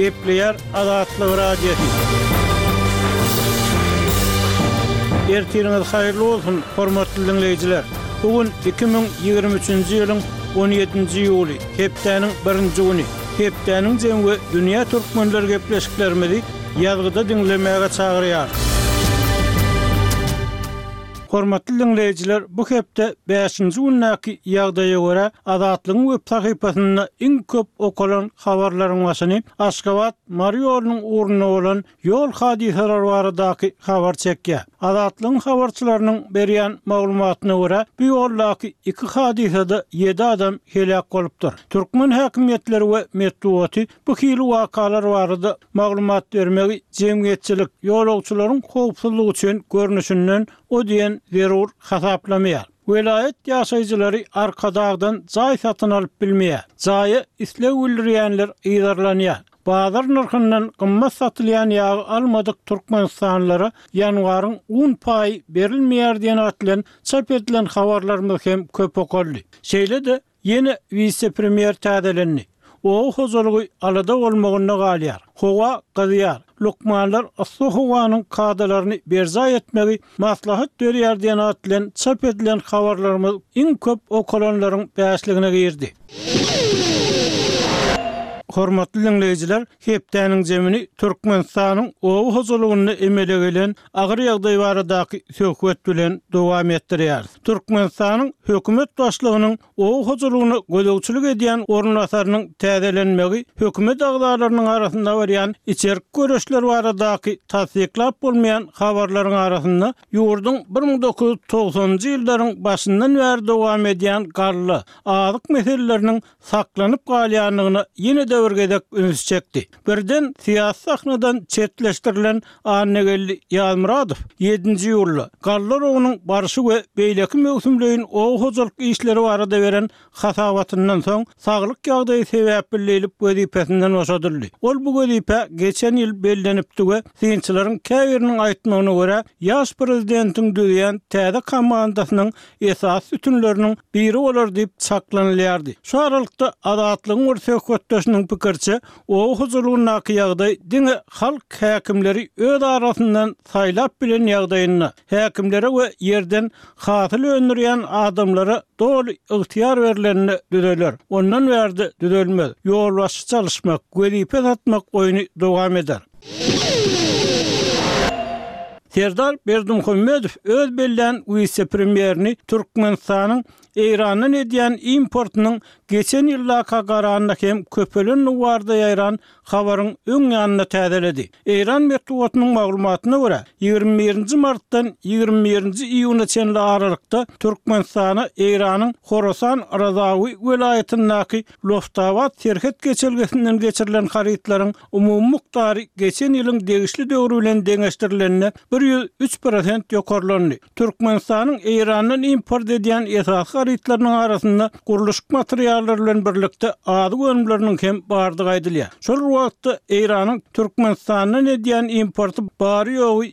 Gepleyer Azatlyk radiosu. Ertiriniz hayırlı olsun, hormatly dinleyijiler. Bugün 2023-nji ýylyň 17-nji ýuly, hepdeniň 1-nji güni. Hepdeniň jemgy dünýä türkmenleri gepleşiklerimizi ýazgyda dinlemäge çagyrýar. Hormatly dinleyijiler, bu hepde 5-nji günnäki ýagdaýa görä Azatlygyň web sahypasynda iň köp okulan habarlaryň başyny Aşgabat Mariýolunyň uğruna bolan ýol hadiseleri baradaky habar çekýär. Azatlygyň habarçylarynyň berýän maglumatyna görä, bu ýoldaky 2 hadisede 7 adam helak bolupdyr. Türkmen häkimetleri we metbuaty bu hili wakalar barada maglumat bermegi jemgyýetçilik ýolagçylaryň howpsuzlygy üçin görnüşinden o diýen zerur hasaplamaýar. Velayet ýaşaýjylary arkadagdan jaý satyn alyp bilmeýär. Jaýy islew bildirýänler ýydarlanýar. Bazar narhyndan gymmat satylýan ýagy almadyk türkmenistanlylara ýanwaryň 10% berilmeýär diýen atlan çap edilen habarlarymyz hem köp okuldy. Şeýle-de ýene vice-premier täzelendi. O hozalygy alada bolmagyna galýar. Howa gazyar. Lokmanlar asy howanyň kadalaryny berza etmegi maslahat berýär diýen atlan çap edilen habarlarymyz iň köp okulanlaryň bäşligine girdi. Hormatly dinleyijiler, hepdeniň jemini Türkmenistanyň owu hozalygyny emele gelen agyr ýagdaý baradaky söhbet bilen dowam etdirýär. Türkmenistanyň hökümet başlygynyň owu hozalygyny gözegçilik edýän ornasarynyň täzelenmegi hökümet agdalarynyň arasynda berýän içerik görüşler baradaky tasdiklap bolmaýan habarlaryň arasynda ýurduň 1990-njy ýyllaryň başyndan bäri dowam edýän garly azyk meseleleriniň saklanyp galýanlygyna ýene döwürgedek üns çekdi. Birden siyasi sahnadan çetleştirilen Annegelli Ýalmuradow 7-nji ýyly Gallar ogynyň barşy we beýleki mewsümleýin ow hojalyk işleri barada beren hasabatyndan soň saglyk ýagdaýy sebäp bilenip wezipesinden boşadyldy. Ol bu wezipe geçen ýyl bellenipdi we synçylaryň käbiriniň aýtmagyna görä ýaş prezidentiň düýýän täze komandasynyň esas ütunleriniň biri bolar diýip saklanylýardy. Şu aralykda Azatlygyň örsöhbetdeşiniň pikirçe, o huzurluğun nakı ýagdaý diňe halk häkimleri öz arasyndan saýlap bilen ýagdaýyna, häkimlere we ýerden hasyl öndürýän adamlara doly ygtyýar berilenine düzeler. Ondan bärde düzelmez. Ýolbaşy çalışmak, wezipe satmak oýuny dowam eder. Serdar Berdimuhammedow öz belän vice-premierini Türkmenistanyň Eýrandan edýän importynyň geçen ýyllaka garanyna hem köpelen nuwarda ýaýran habaryň öň ýanyna täzeledi. Eýran metbuatynyň maglumatyna görä 21-nji martdan 21-nji iýuna çenli aralykda Türkmenistana Eýranyň Horasan Razawy welaýatynyňky Loftabat terhet geçelgesinden geçirilen haritlaryň umumy miqdary geçen ýylyň degişli döwrü bilen deňeşdirilenine 103% ýokarlandy. Türkmenistanyň Eýrandan import edýän esas haritlarynyň arasynda guruluş materialleri bilen birlikde ady önümleriniň hem bardygy aýdylýar. Şol wagtda Eýranyň Türkmenistandan edýän importy bary ýogy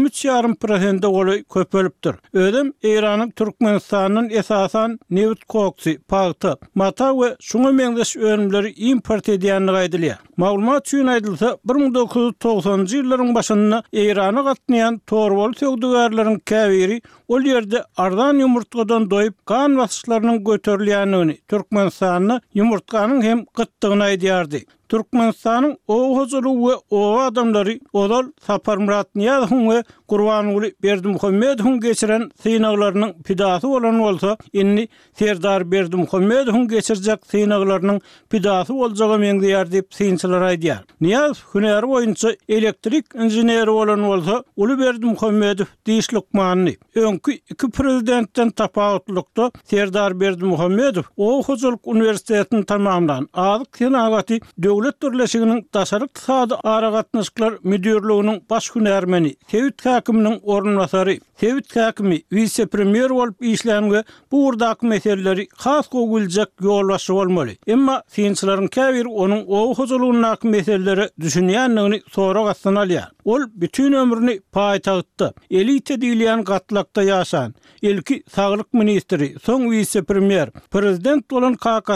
23,5% goly köpelipdir. Ödem Eýranyň Türkmenistanyň esasan neft koksy, paýta, mata we şuňa meňdeş önümleri import edýänligi aýdylýar. Maglumat üçin aýdylsa 1990-njy ýyllaryň başynda Eýrana gatnaýan torbol söwdügarlaryň käbiri ol ýerde ardan ýumurtgadan doýup kan basyşlarynyň göterilýänini, Türkmenistanyň ýumurtkanyň hem gytdygyny aýdýardy. Türkmenistanyň ow hojalygy we ow adamlary Odal Saparmurat Niýazow we Gurbanuly Berdimuhammedow geçiren synaglarynyň pidasy bolan bolsa, inni Serdar Berdimuhammedow geçirjek synaglarynyň pidasy boljagy meňdeýär diýip synçylar aýdýar. Niýazow hünäri boýunça elektrik inженери bolan bolsa, uly Berdimuhammedow diýişlikmany. Öňkü 2 prezidentden tapawatlykda Serdar Berdimuhammedow ow hojalyk universitetini tamamlagan. Azyk senagaty Döwlet Birleşiginiň daşaryk sady aragatnaşyklar müdürliginiň baş hünärmeni, Sewit häkiminiň ornbasary, Sewit häkimi vice-premier bolup işlän we bu urdaky meseleleri has goýuljak ýolbaşy bolmaly. Emma synçylaryň käbir onuň ow hojalygynyň meseleleri düşünýänligini sonra gatsan alýar. Ol bütün ömrüni paýtagtda, elite diýilýän gatlakda ýaşan, ilki saglyk ministri, soň vice-premier, prezident bolan KK